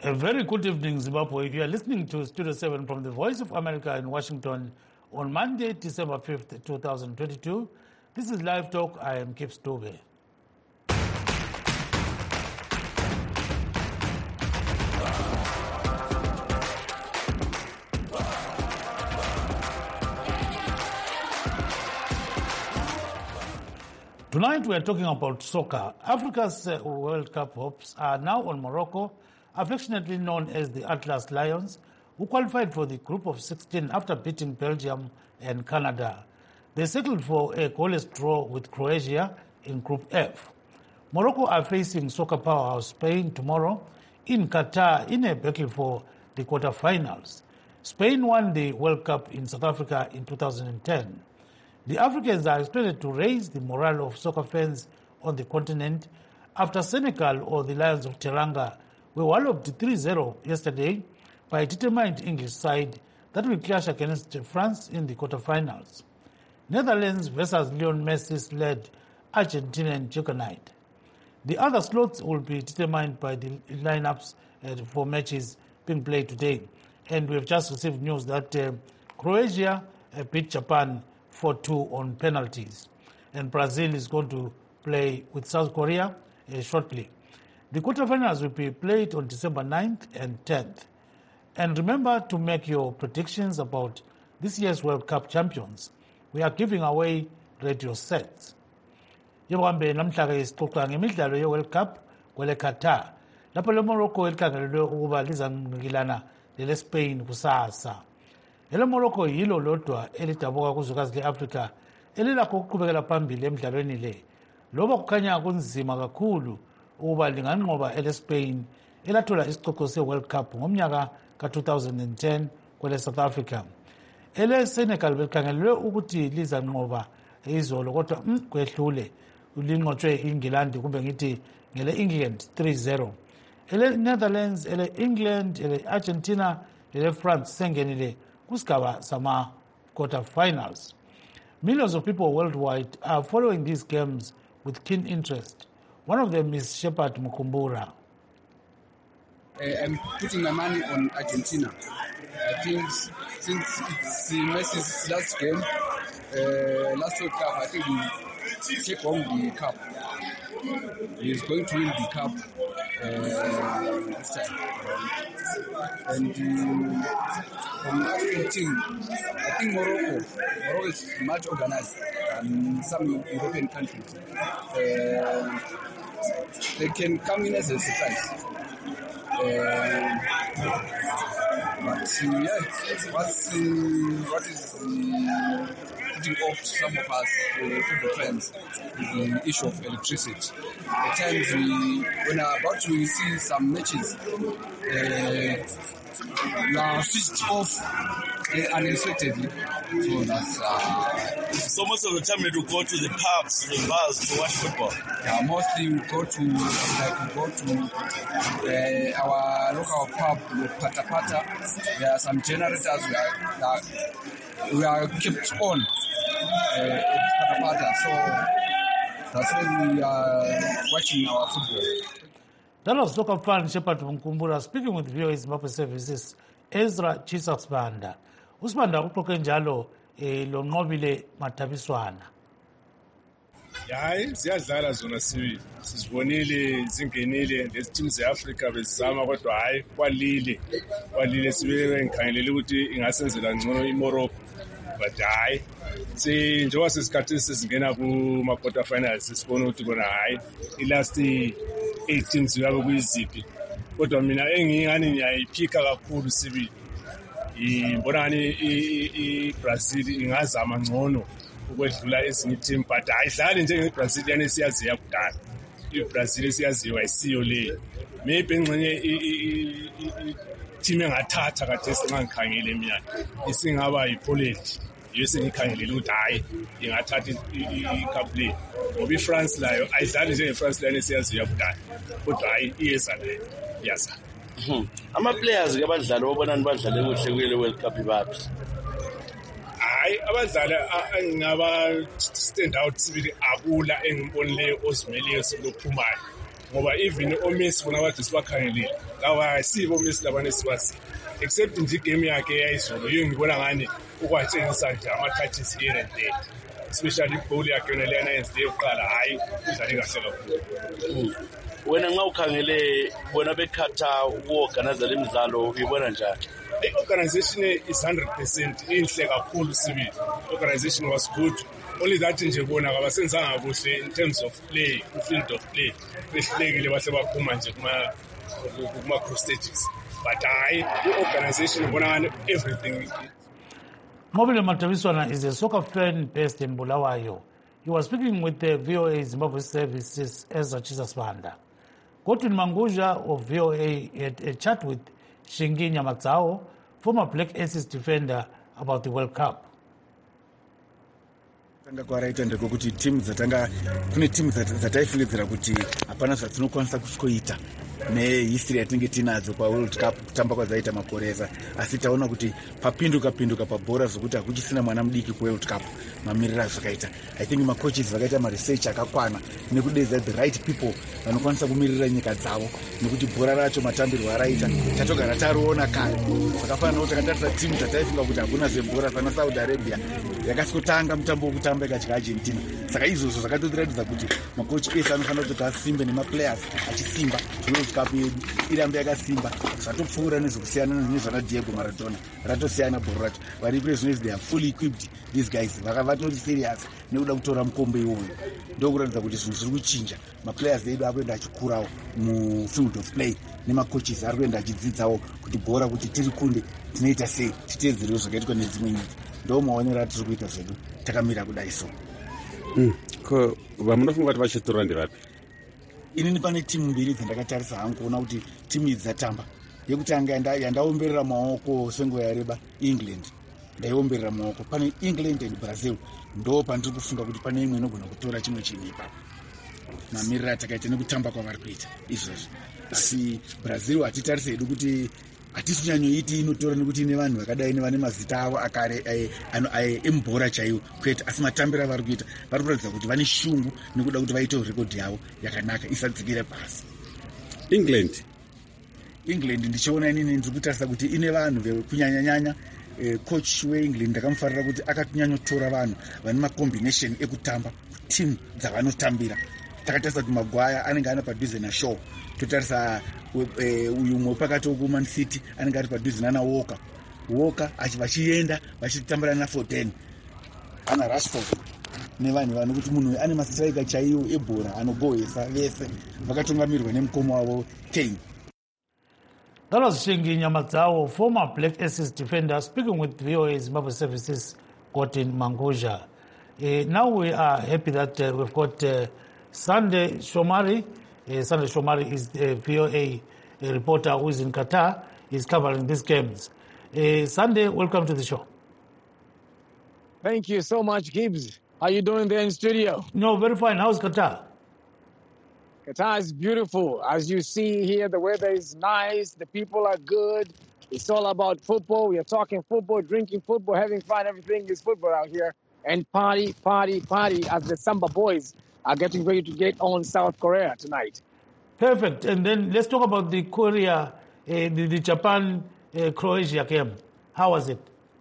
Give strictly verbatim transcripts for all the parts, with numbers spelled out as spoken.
A very good evening, Zimbabwe. You are listening to Studio seven from the Voice of America in Washington on Monday, December fifth, twenty twenty-two. This is Live Talk. I am Kip Stube. Tonight we are talking about soccer. Africa's uh, World Cup hopes are now on Morocco, affectionately known as the Atlas Lions, who qualified for the group of sixteen after beating Belgium and Canada. They settled for a goalless draw with Croatia in Group F. Morocco are facing soccer powerhouse Spain tomorrow in Qatar in a battle for the quarterfinals. Spain won the World Cup in South Africa in two thousand ten. The Africans are expected to raise the morale of soccer fans on the continent after Senegal, or the Lions of Teranga, were walloped three zero yesterday by a determined English side that will clash against France in the quarterfinals. Netherlands versus Lionel Messi-led Argentinian juggernaut. The other slots will be determined by the lineups uh, for matches being played today. And we have just received news that uh, Croatia uh, beat Japan four two on penalties. And Brazil is going to play with South Korea uh, shortly. The quarterfinals will be played on December ninth and tenth. And remember to make your predictions about this year's World Cup champions. We are giving away radio sets. Yebambe namhlaka isixoxa ngemidlalo ye-World Cup kwele Qatar. Lapho le Morocco elikhangelelwe ukuba lizangqikilana lele Spain kusasa. Ele Morocco yilo lodwa elidabuka kuzwekazi le-Afrika elilakho ukuqhubekela phambili emidlalweni le. Loba kukhanya kunzima kakhulu ukuba linganqoba ele Spain elathola isicoco se-World Cup ngomnyaka ka two thousand ten kwele South Africa. Ele Senegal belikhangelelwe ukuthi lizanqoba izolo kodwa mm, kwehlule linqotshwe iNgilandi kumbe ngithi ngele England three zero. Ele Netherlands, ele England, ele Argentina, ele France sengenile kusigaba sama quarterfinals. Millions of people worldwide are following these games with keen interest. One of them is Shepard Mukumbura. Uh, I'm putting my money on Argentina. I think since it's Messi's last game, uh, last World Cup, I think we take home the cup. He's going to win the cup uh, this time. And uh, from African team, I think Morocco, Morocco is much organized than some European countries. Uh, they can come in as a surprise. Uh, but uh, yeah, what's, uh, what is uh, putting off some of us uh, football fans is the issue of electricity. At times, we, when we're about to see some matches, uh, we are switched off uh, unexpectedly. So that's. Uh, so most of the time, we do go to the pubs, the bars to watch football. Yeah, mostly we go to like we go to uh, our local pub, Pata Pata. There are some generators we are, that we are kept on uh, at Pata Pata. So that's when we are watching our football. That was soccer fan Shepard Mukumbura speaking with V O A Zimbabwe Services, Ezra Chisaksbanda. Usibanda uxoxe njalo eh lonqobile mathabiswana. Hayi siyadlala zona sibili. Sizibonile zingenile lezi teams zeAfrica bezama kodwa hayi kwalile. Kwalile sibe ngikhangelele ukuthi ingasenzela ngcono iMorocco. But hayi si njengoba sesikhathi sesingena kuma quarter finals sibona ukuthi kona hayi ilast eight teams yabe kuyiziphi. Kodwa mina engingani ngiyayiphika kakhulu sibili. Ngibona ngani iBrazil ingazama ngcono ukwedlula ezinye team but ayidlali njengeBrazil yani siyaziya kudala. iBrazil siyaziwa isiyo le. Maybe engxenye team engathatha kade singangikhangele mina isingaba yiPoland. Yese ngikhangelele ukuthi hayi ingathatha icup le. Ngoba iFrance layo ayidlali njengeFrance lane siyaziya kudala. Kodwa hayi iyeza le. Yaza. Ama players ke abadlali obonani badlale kuhle kule World Cup ibaphi? Hayi abadlali engaba stand out sibili akula engibonile ozimeleyo silophumayo. ngoba even oMessi bona bathi sibakhangelile lawa ayisibo oMessi labane sibazi except nje igame yakhe eyayizolo yiyo ngibona ngani ukwatshengisa nje ama-touches here and there especially ibhowl yakhe yona leyana yenzileyo yokuqala hhayi udlale kahle kakhulu. Wena nxa ukhangele bona bekhatha ukuorganize le midlalo uyibona njani? I-organization is one hundred percent inhle kakhulu sibili. Organization was good. Only that nje bona kabasenzanga kuhle in terms of play, field of play. Behlekile bahle baphuma nje kuma kuma cross stages. But I, the organization bona everything. Mobile Mataviswana is a soccer fan based in Bulawayo. He was speaking with the V O A Zimbabwe Services as Jesus Banda. Godwin Mangudya of V O A had a chat with Shingi Nyamatsao, former Black Aces defender, about the World Cup. Tanga kwaraita ndekuti timu dzatanga kune timu dzataifilidzira kuti hapana zvatinokwanisa kusvikoita nehistory yatinenge tinadzo paworld cup kutamba kwadzaita makoresa, asi taona kuti papinduka pinduka pabhora zvokuti hakuchisina mwana mudiki kuworld cup mamirira zvakaita. I think macoaches vakaita maresearch akakwana nekudedza the right people vanokwanisa kumirira nyika dzavo, nekuti bhora racho matambirwo araita tatogara tariona kare. Zvakafanana nokuti takatarisa timu dzataifunga kuti hakuna zvebhora sana Saudi Arabia yakasotanga mutambo wokutamba ikadya Argentina. Saka izvozvo zvakatotiratidza kuti makochi ese anofanira kuti asimbe nemaplayers achisimba World Cup yedu irambe yakasimba. Zvatopfuura nezvekusiyana nezvana Diego Maradona ratosiyana bhora racho. Vari prezvinezvi they are fully equipped these guys, vakatori serious nekuda kutora mukombe iwoyo. Ndokuratidza kuti zvinhu zviri kuchinja, maplayers edu akuenda achikurawo mufield of play nemacoaches ari kuenda achidzidzawo kuti bhora kuti tiri kunde tinoita sei titeedzerewo zvakaitwa nedzimwe nyika. Ndo maonero atiri kuita zvedu takamira kudai so. Ko vamunofunga kuti vachitora ndirapi? Inini pane timu mbiri dzandakatarisa hangu kuona kuti timu idzi dzatamba. Yekutanga yandaomberera maoko senguva yareba England, ndaiomberera maoko. Pane England and Brazil, ndo pandiri kufunga kuti pane imwe inogona kutora chimwe chinhu ipapo mamirira atakaita nekutamba kwavari kuita izvozvo. Asi Brazil hatitarise hedu kuti hatisi kunyanyoiti inotora nekuti ine vanhu vakadai nevane mazita avo akare emubhora chaiwo kwete, asi matambiro avari kuita vari kuratidza kuti vane shungu nekuda kuti vaitewo rekodhi yavo yakanaka isadzikire pasi. England England ndichiona inini ndiri kutarisa kuti ine vanhu kunyanyanyanya. Coach weEngland ndakamufarira kuti akatinyanyotora vanhu vane macombination ekutamba timu dzavanotambira. Takatarisa kuti Maguire anenge ana padhuze naShaw, totarisa uyu mwe pakati wekuMan City anenge ari padhuze nana Walker Walker vachienda vachitambira na Foden ana Rashford nevanhu vanokuti munhu ane mastrika chaiwo ebhora anogohesa vese vakatungamirwa nemukomo wavo Kane. That was Shingi Nyamatsao, former Black Aces defender, speaking with V O A Zimbabwe Services, Godwin Mangudya. Uh, now we are happy that uh, we've got uh, Sunday Shomari. Uh, Sunday Shomari is a V O A a reporter who is in Qatar. He's covering these games. Uh, Sunday, welcome to the show. Thank you so much, Gibbs. How are you doing there in studio? No, very fine. How's Qatar? Qatar is beautiful. As you see here, the weather is nice. The people are good. It's all about football. We are talking football, drinking football, having fun. Everything is football out here. And party, party, party as the Samba boys are getting ready to get on South Korea tonight. Perfect. And then let's talk about the Korea, uh, the, the Japan-Croatia uh, game. How was it?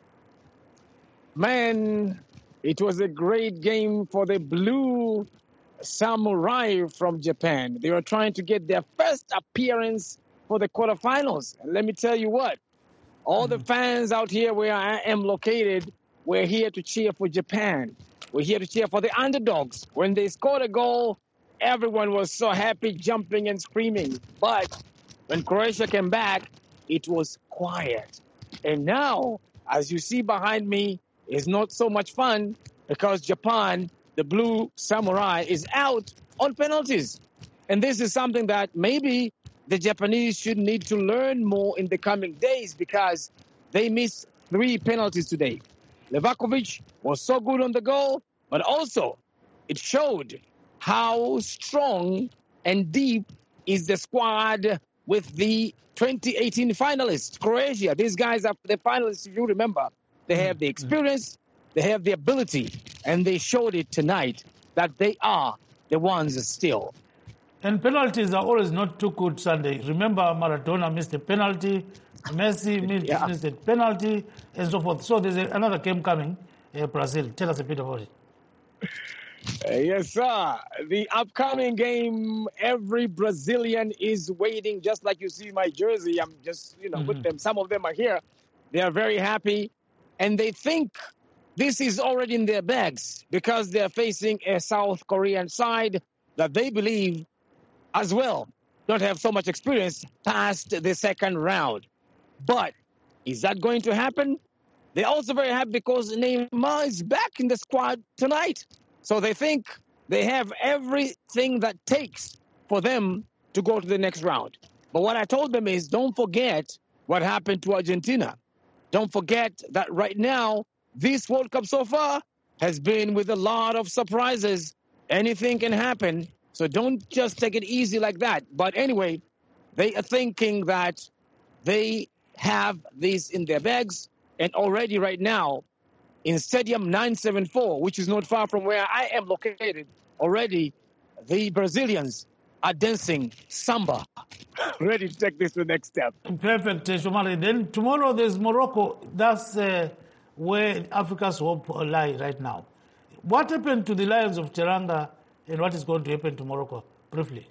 Man, it was a great game for the Blue Samurai from Japan. They were trying to get their first appearance for the quarterfinals. And let me tell you what, all mm. the fans out here where I am located, we're here to cheer for Japan. We're here to cheer for the underdogs. When they scored a goal, everyone was so happy, jumping and screaming. But when Croatia came back, it was quiet. And now, as you see behind me, it's not so much fun because Japan, the Blue Samurai, is out on penalties. And this is something that maybe the Japanese should need to learn more in the coming days because they missed three penalties today. Levakovic was so good on the goal, but also it showed how strong and deep is the squad with the twenty eighteen finalists, Croatia. These guys are the finalists, if you remember. They have the experience, they have the ability, and they showed it tonight that they are the ones still. And penalties are always not too good Sunday. Remember, Maradona missed a penalty, Messi missed, Yeah. missed a penalty, and so forth. So there's a, another game coming, uh, Brazil. Tell us a bit about it. Uh, yes, sir. The upcoming game, every Brazilian is waiting, just like you see my jersey. I'm just, you know, with them. Some of them are here. They are very happy. And they think this is already in their bags because they're facing a South Korean side that they believe as well don't have so much experience past the second round. But is that going to happen? They're also very happy because Neymar is back in the squad tonight. So they think they have everything that takes for them to go to the next round. But what I told them is don't forget what happened to Argentina. Don't forget that right now, this World Cup so far has been with a lot of surprises. Anything can happen. So don't just take it easy like that. But anyway, they are thinking that they have this in their bags. And already right now, in Stadium nine seventy-four, which is not far from where I am located, already the Brazilians are dancing samba, ready to take this to the next step. Perfect, uh, Shomari. Then tomorrow there's Morocco. That's uh, where Africa's hope lie right now. What happened to the Lions of Teranga and what is going to happen to Morocco? Briefly.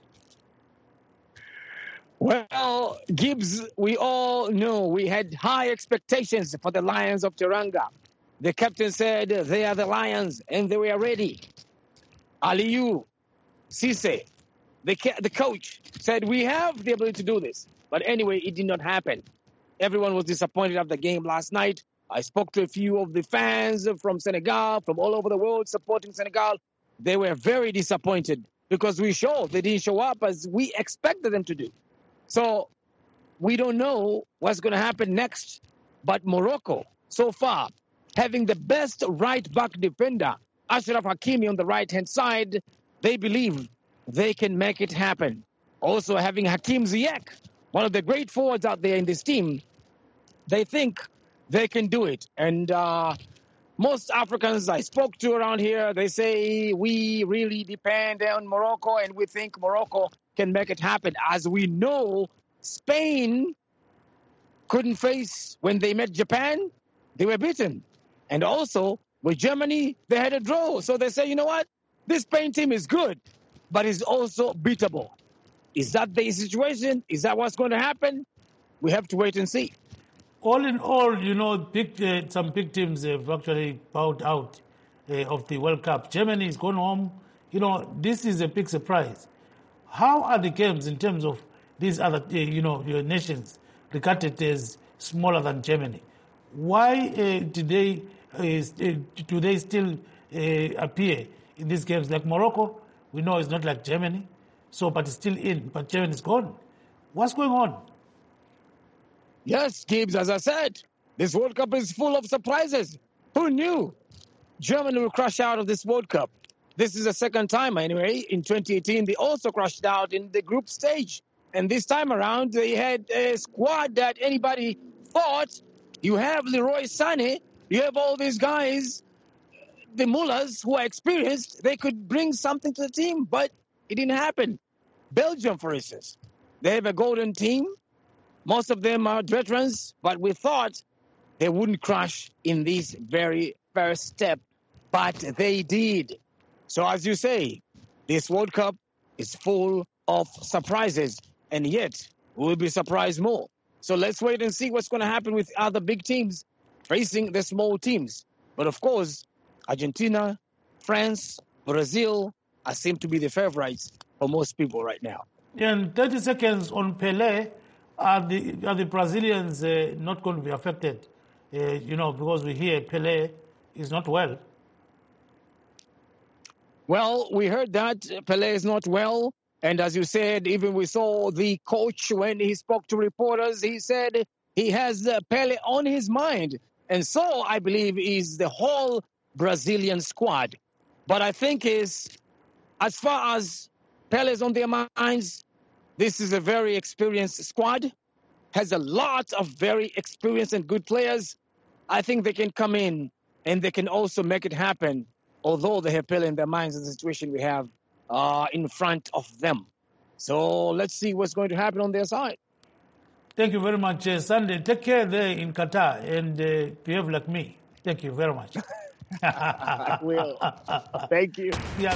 Well, Gibbs, we all know we had high expectations for the Lions of Teranga. The captain said they are the Lions and they were ready. Aliou Cisse, the, the coach, said we have the ability to do this. But anyway, it did not happen. Everyone was disappointed after the game last night. I spoke to a few of the fans from Senegal, from all over the world supporting Senegal. They were very disappointed because we showed they didn't show up as we expected them to do. So we don't know what's going to happen next. But Morocco, so far, having the best right-back defender, Achraf Hakimi on the right-hand side, they believe they can make it happen. Also having Hakim Ziyech, one of the great forwards out there in this team, they think they can do it. And uh, most Africans I spoke to around here, they say we really depend on Morocco and we think Morocco can make it happen. As we know, Spain couldn't face when they met Japan, they were beaten. And also, with Germany, they had a draw. So they say, you know what? This Spain team is good, but is also beatable. Is that the situation? Is that what's going to happen? We have to wait and see. All in all, you know, big, uh, some big teams have actually bowed out uh, of the World Cup. Germany is gone home. You know, this is a big surprise. How are the games in terms of these other, uh, you know, your nations regarded as smaller than Germany? Why uh, did they uh, do they still uh, appear in these games? Like Morocco, we know it's not like Germany, so but it's still in, but Germany is gone. What's going on? Yes, Gibbs, as I said, this World Cup is full of surprises. Who knew Germany will crash out of this World Cup? This is the second time anyway. In twenty eighteen, they also crashed out in the group stage. And this time around, they had a squad that anybody thought, you have Leroy Sané, you have all these guys, the mullahs who are experienced, they could bring something to the team, but it didn't happen. Belgium, for instance, they have a golden team. Most of them are veterans, but we thought they wouldn't crash in this very first step, but they did. So as you say, this World Cup is full of surprises, and yet we'll be surprised more. So let's wait and see what's going to happen with other big teams facing the small teams. But of course, Argentina, France, Brazil are seem to be the favorites for most people right now. In thirty seconds on Pelé, are the are the Brazilians uh, not going to be affected? Uh, you know, because we hear Pelé is not well. Well, we heard that Pelé is not well. And as you said, even we saw the coach when he spoke to reporters, he said he has uh, Pelé on his mind. And so I believe is the whole Brazilian squad. But I think is as far as Pelé is on their minds, this is a very experienced squad, has a lot of very experienced and good players. I think they can come in and they can also make it happen, although they have Pelé in their minds in the situation we have uh, in front of them. So let's see what's going to happen on their side. Thank you very much, uh, Sunday. Take care there in Qatar and uh, behave like me. Thank you very much. I will. Thank you. Yeah.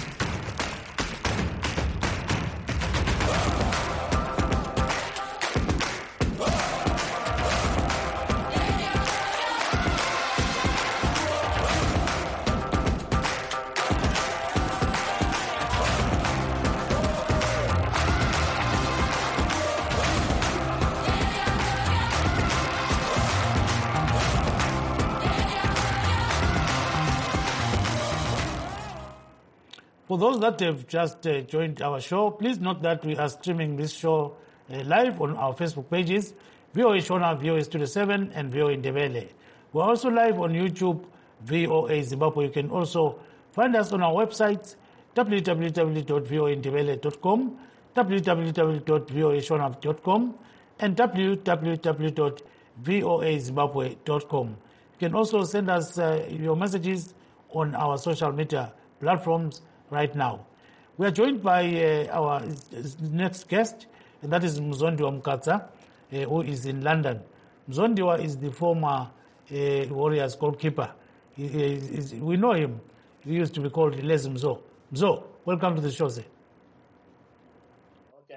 For those that have just uh, joined our show, please note that we are streaming this show uh, live on our Facebook pages, V O A Shona, V O A Studio seven, and V O A Ndebele. We're also live on YouTube, V O A Zimbabwe. You can also find us on our website, w w w dot v o a ndebele dot com, w w w dot v o a shona dot com, and w w w dot v o a zimbabwe dot com. You can also send us uh, your messages on our social media platforms right now. We are joined by uh, our next guest, and that is Mzondiwa Mkatsa, uh, who is in London. Mzondiwa is the former uh, Warriors goalkeeper. He, he is, we know him. He used to be called Les Mzo. Mzo, welcome to the show, sir. Okay.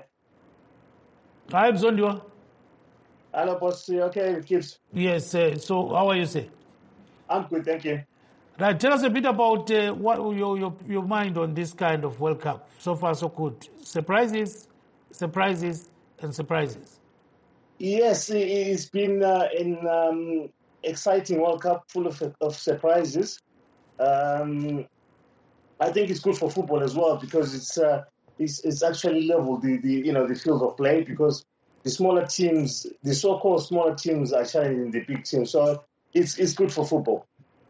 Hi, Mzondiwa. Hello, boss. You okay, kids? Yes, uh, so how are you, sir? I'm good, thank you. Right, tell us a bit about uh, what your, your your mind on this kind of World Cup. So far, so good. Surprises, surprises, and surprises. Yes, it's been uh, an um, exciting World Cup, full of of surprises. Um, I think it's good for football as well because it's uh, it's, it's actually leveled the, the you know the field of play because the smaller teams, the so-called smaller teams, are challenging the big teams. So it's it's good for football.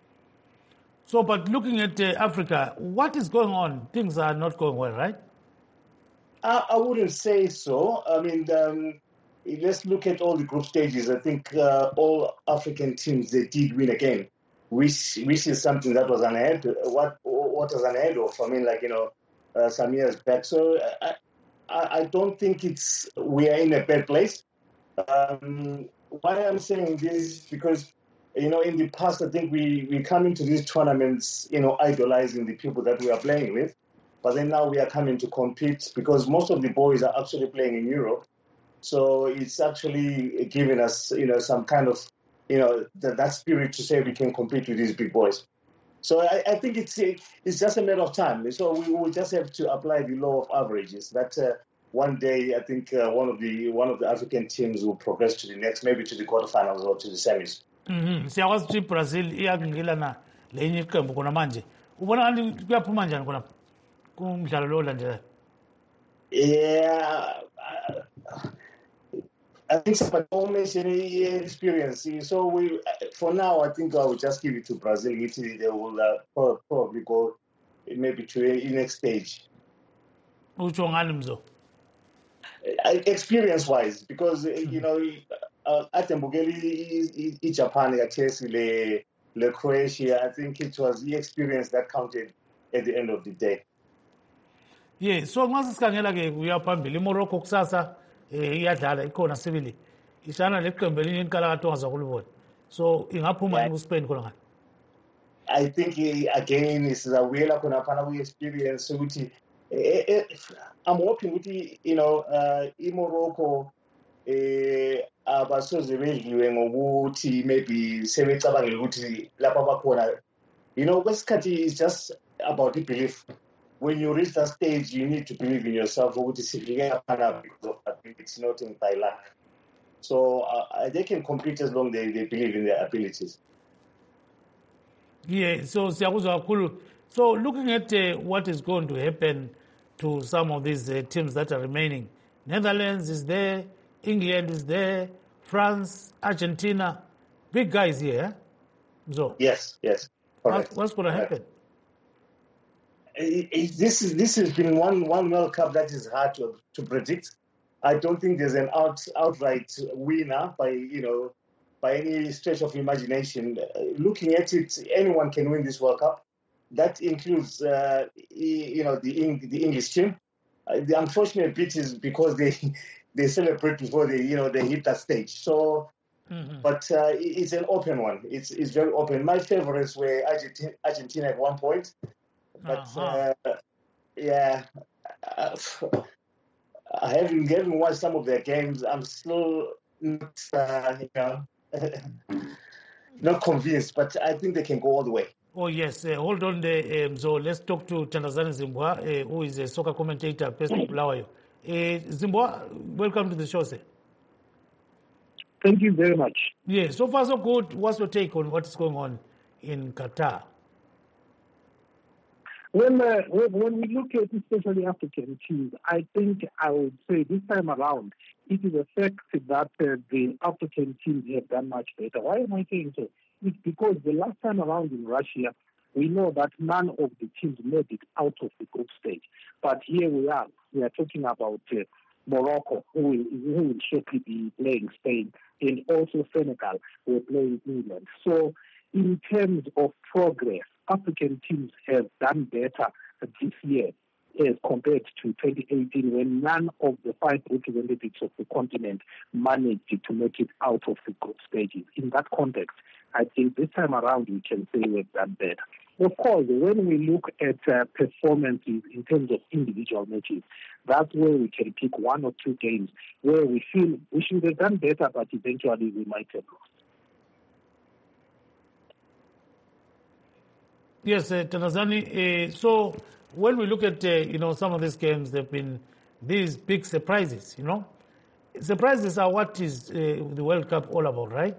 So, but looking at uh, Africa, what is going on? Things are not going well, right? I, I wouldn't say so. I mean, um, let's look at all the group stages. I think uh, all African teams, they did win again, which which is something that was unheard. What what was unheard of? I mean, like you know, uh, some years back. So I, I I don't think it's we are in a bad place. Um, why I'm saying this because. You know, in the past, I think we, we come into these tournaments, you know, idolizing the people that we are playing with. But then now we are coming to compete because most of the boys are actually playing in Europe. So it's actually giving us, you know, some kind of, you know, that, that spirit to say we can compete with these big boys. So I, I think it's it's just a matter of time. So we will just have to apply the law of averages. That uh, one day, I think uh, one of the one of the African teams will progress to the next, maybe to the quarterfinals or to the semis. Mhm. Siyakwazi ukuthi Brazil iyakungilana lenye iqembu khona manje. Ubona ngathi kuyaphuma njani khona kumdlalo lo landelayo? Yeah, I think it's a performance and experience. So we, for now, I think I will just give it to Brazil. Italy, they will uh, probably go maybe to the next stage. Utsho ngani Mzo? Experience-wise, because mm-hmm. you know. Uh, at Mbugeli, Japan, le, le Croatia, I think it was the experience that counted at the end of the day. Yeah, so nxa sikhangela ke kuya phambili Morocco kusasa eh iyadlala ikhona sibili. Ishana leqembu elinye inkalakatho ongazakulibona. So ingaphuma ku Spain khona ngani? I think again is a wheel khona phana we experience ukuthi I'm hoping ukuthi you know uh Morocco eh abasoze bedliwe ngokuthi maybe sebecabangela ukuthi lapha bakhona you know kwesikhathi is just about the belief. When you reach that stage you need to believe in yourself ukuthi sifike lapha because of ability, not in by luck. So uh, they can compete as long as they, they believe in their abilities. Yeah, so siyakuzwa kakhulu. So looking at uh, what is going to happen to some of these uh, teams that are remaining, Netherlands is there, England is there, France, Argentina, big guys here. So yes, yes. What, what's going to happen? It, it, this is this has been one one World Cup that is hard to to predict. I don't think there's an out outright winner by you know by any stretch of imagination. Uh, looking at it, anyone can win this World Cup. That includes uh, you know the the English team. uh, the unfortunate bit is because they they celebrate before they you know they hit that stage. So, mm-hmm. but uh, it's an open one. It's it's very open. My favorites were Argentina, Argentina at one point, but uh-huh. uh, yeah, uh, I haven't haven't watched some of their games. I'm still not uh, you know not convinced, but I think they can go all the way. Oh, yes. Uh, hold on there. Um, so let's talk to Thandazani Zimbwa, uh, who is a soccer commentator based in Bulawayo. Uh, Zimbwa, welcome to the show, sir. Thank you very much. Yeah, so far so good. What's your take on what is going on in Qatar? Well, uh, when we look at especially African teams, I think I would say this time around, it is a fact that uh, the African teams have done much better. Why am I saying so? It's because the last time around in Russia, we know that none of the teams made it out of the group stage. But here we are. We are talking about uh, Morocco, who will, who will shortly be playing Spain, and also Senegal, who are playing England. So in terms of progress, African teams have done better this year as compared to twenty eighteen, when none of the five representatives of the continent managed to make it out of the group stages. In that context, I think this time around we can say we've done better. Of course, when we look at uh, performances in terms of individual matches, that's where we can pick one or two games where we feel we should have done better, but eventually we might have lost. Yes, uh, Thandazani. Uh, so when we look at uh, you know some of these games, there've been these big surprises. You know, surprises are what is uh, the World Cup all about, right?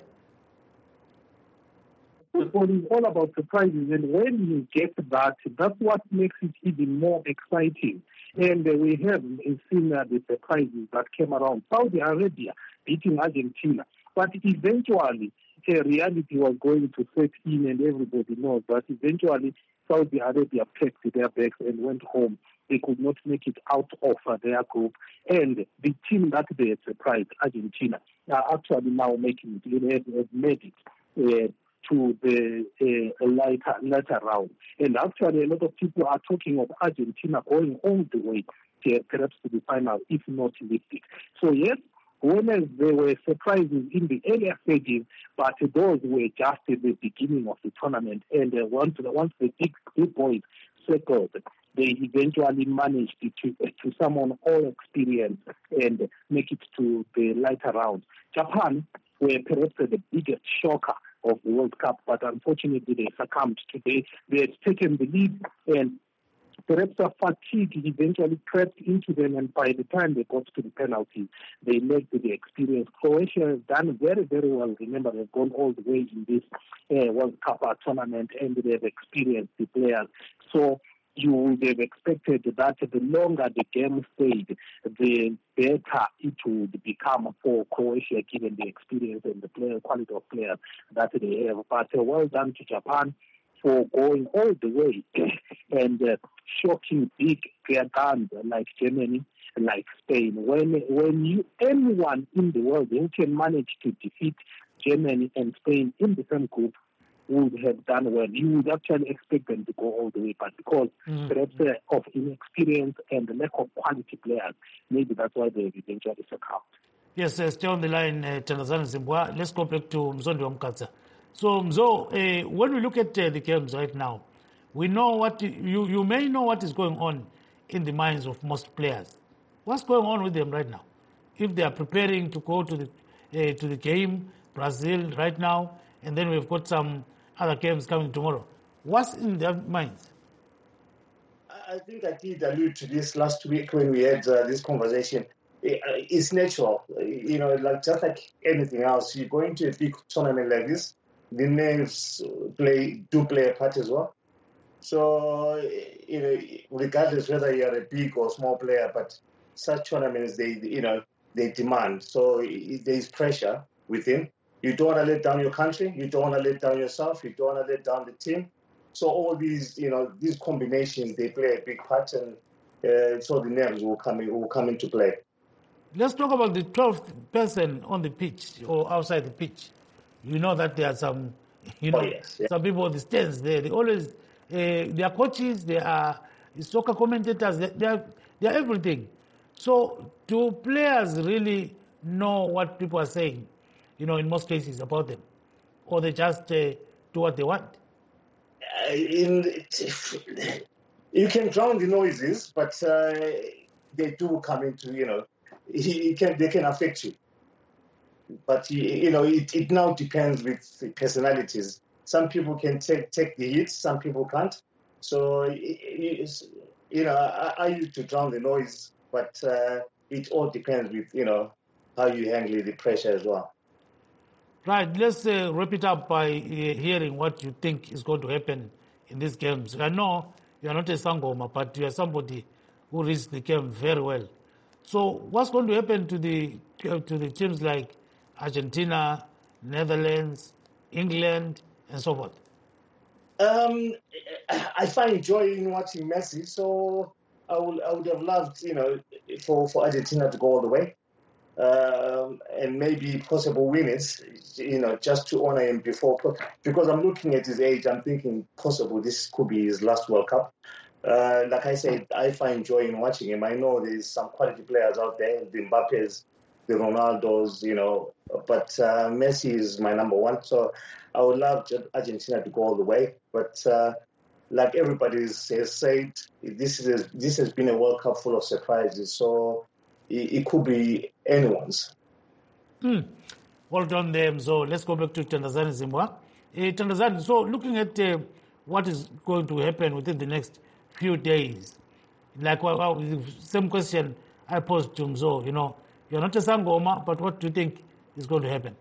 Football is all about surprises, and when you get that, that's what makes it even more exciting. And uh, we have seen uh, the surprises that came around. Saudi Arabia beating Argentina, but eventually uh, reality was going to set in, and everybody knows that eventually Saudi Arabia packed their bags and went home. They could not make it out of uh, their group, and the team that they had surprised, Argentina, are actually now making it, have made it. Uh, to the uh, later, later round. And actually, a lot of people are talking of Argentina going all the way to, perhaps to the final, if not lifted. So yes, winners, there were surprises in the earlier stages, but those were just at the beginning of the tournament. And uh, once, once the big, big boys settled, they eventually managed to, to summon all experience and make it to the later round. Japan were perhaps the biggest shocker of the World Cup, but unfortunately they succumbed today. They had taken the lead, and perhaps a fatigue eventually crept into them, and by the time they got to the penalties, they lacked the experience. Croatia has done very, very well. Remember, they've gone all the way in this uh, World Cup tournament, and they've experienced the players. So you would have expected that the longer the game stayed, the better it would become for Croatia, given the experience and the player quality of players that they have. But uh, well done to Japan for going all the way and uh, shocking big guns like Germany, like Spain. When when you anyone in the world who can manage to defeat Germany and Spain in the same group would have done well. You would actually expect them to go all the way, but because mm. perhaps uh, of inexperience and the lack of quality players, maybe that's why they eventually succumbed. Yes, uh, stay on the line, uh, Thandazani Zimbwa. Let's go back to Mzondo Mkatsa. So, Mzo, uh, when we look at uh, the games right now, we know what you you may know what is going on in the minds of most players. What's going on with them right now? If they are preparing to go to the uh, to the game, Brazil right now, and then we've got some other games coming tomorrow. What's in their minds? I think I did allude to this last week when we had uh, this conversation. It's natural, you know, like just like anything else. You go into a big tournament like this, the nerves play do play a part as well. So, you know, regardless whether you're a big or small player, but such tournaments, they, you know, they demand. So there is pressure within. You don't want to let down your country. You don't want to let down yourself. You don't want to let down the team. So all these, you know, these combinations, they play a big part, and uh, so the nerves will come in, will come into play. Let's talk about the twelfth person on the pitch or outside the pitch. You know that there are some, you know, oh, yes, yeah. some people on the stands there. They always, uh, they are coaches. They are soccer commentators, they, they, are, they are everything. So do players really know what people are saying, you know, in most cases about them? Or they just uh, do what they want? Uh, in, you can drown the noises, but uh, they do come into, you know, it can, they can affect you. But, you know, it, it now depends with the personalities. Some people can take, take the hits, some people can't. So, it, you know, I, I used to drown the noise, but uh, it all depends with, you know, how you handle the pressure as well. Right, let's uh, wrap it up by uh, hearing what you think is going to happen in these games. I know you are not a Sangoma, but you are somebody who reads the game very well. So what's going to happen to the uh, to the teams like Argentina, Netherlands, England, and so forth? Um, I find joy in watching Messi, so I would I would have loved, you know, for, for Argentina to go all the way. Um, and maybe possible winners, you know, just to honor him before. Because I'm looking at his age, I'm thinking possible this could be his last World Cup. Uh, like I said, I find joy in watching him. I know there's some quality players out there, the Mbappes, the Ronaldos, you know, but uh, Messi is my number one. So I would love Argentina to go all the way. But uh, like everybody has said, this is this has been a World Cup full of surprises. So it could be anyone's. Hmm. Well done there. So let's go back to Tandazani Zimbabwe. Uh, Tandazani, so looking at uh, what is going to happen within the next few days, like well, well, the same question I posed to Mzo, you know, you're not a Sangoma, but what do you think is going to happen?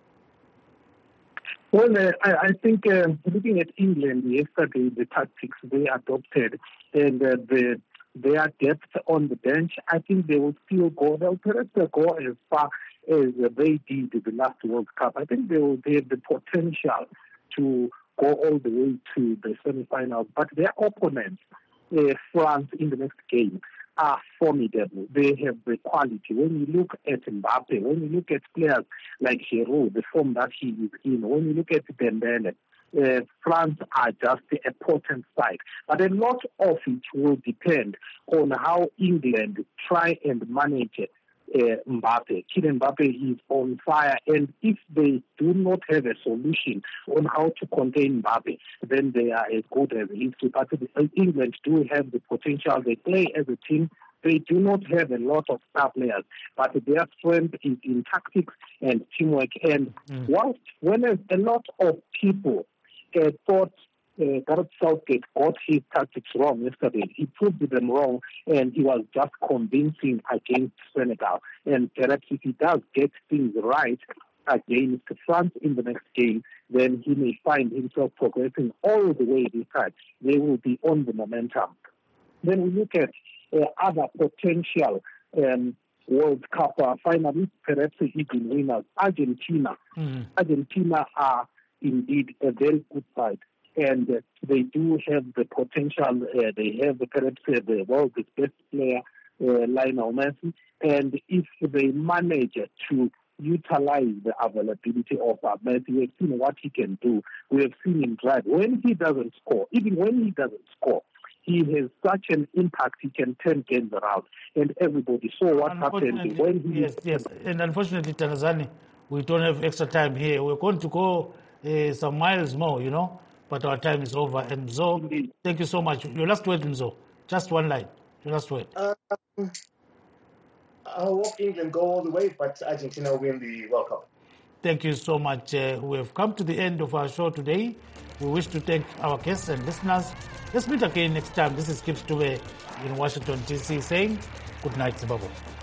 Well, uh, I, I think uh, looking at England yesterday, the tactics they adopted and uh, the their depth on the bench, I think they will still go. They'll perhaps go as far as they did the last World Cup. I think they will they have the potential to go all the way to the semi-finals. But their opponents, uh, France in the next game, are formidable. They have the quality. When you look at Mbappe, when you look at players like Giroud, the form that he is in, when you look at Dembele, Uh, France are just a potent side. But a lot of it will depend on how England try and manage uh, Mbappe. Kylian Mbappe is on fire, and if they do not have a solution on how to contain Mbappe, then they are as good as history. But England do have the potential. They play as a team. They do not have a lot of star players, but their strength is in tactics and teamwork. And mm. whilst when a lot of people Uh, thought uh, Gareth Southgate got his tactics wrong yesterday. He proved them wrong, and he was just convincing against Senegal. And perhaps if he does get things right against France in the next game, then he may find himself progressing all the way this time. They will be on the momentum. Then we look at uh, other potential um, World Cup uh, finalists, perhaps even winners. Argentina. Mm. Argentina are indeed a very good side, and uh, they do have the potential. Uh, they have perhaps uh, the world's best player, uh, Lionel Messi, and if they manage to utilize the availability of uh, Messi, we've seen what he can do. We have seen him drive. When he doesn't score, even when he doesn't score, he has such an impact, he can turn games around, and everybody saw what happened when he... Yes, yes, and unfortunately, Tanzania, we don't have extra time here. We're going to go Uh, some miles more, you know, but our time is over. And Mzo, thank you so much. Your last word, Mzo. Just one line. Your last word. Um, I hope England go all the way, but Argentina win the World Cup. Thank you so much. Uh, we have come to the end of our show today. We wish to thank our guests and listeners. Let's meet again next time. This is Kip Stube in Washington, D C saying good night, Zimbabwe.